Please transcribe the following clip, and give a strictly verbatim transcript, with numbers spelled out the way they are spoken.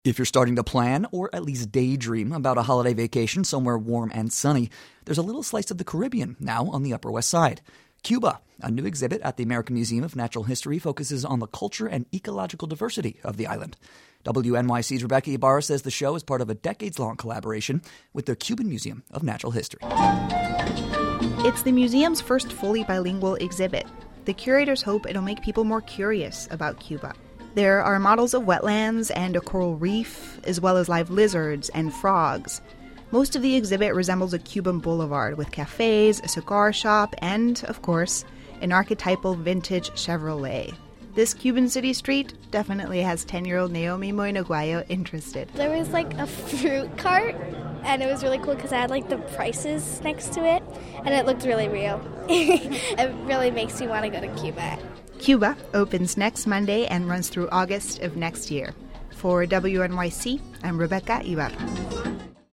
If you're starting to plan, or at least daydream, about a holiday vacation somewhere warm and sunny, there's a little slice of the Caribbean now on the Upper West Side. Cuba, a new exhibit at the American Museum of Natural History, focuses on the culture and ecological diversity of the island. W N Y C's Rebecca Ibarra says the show is part of a decades-long collaboration with the Cuban Museum of Natural History. It's the museum's first fully bilingual exhibit. The curators hope it'll make people more curious about Cuba. There are models of wetlands and a coral reef, as well as live lizards and frogs. Most of the exhibit resembles a Cuban boulevard with cafes, a cigar shop, and, of course, an archetypal vintage Chevrolet. This Cuban city street definitely has ten-year-old Naomi Moinaguayo interested. There was like a fruit cart, and it was really cool because I had like the prices next to it, and it looked really real. It really makes me want to go to Cuba. Cuba opens next Monday and runs through August of next year. For W N Y C, I'm Rebecca Ibarra.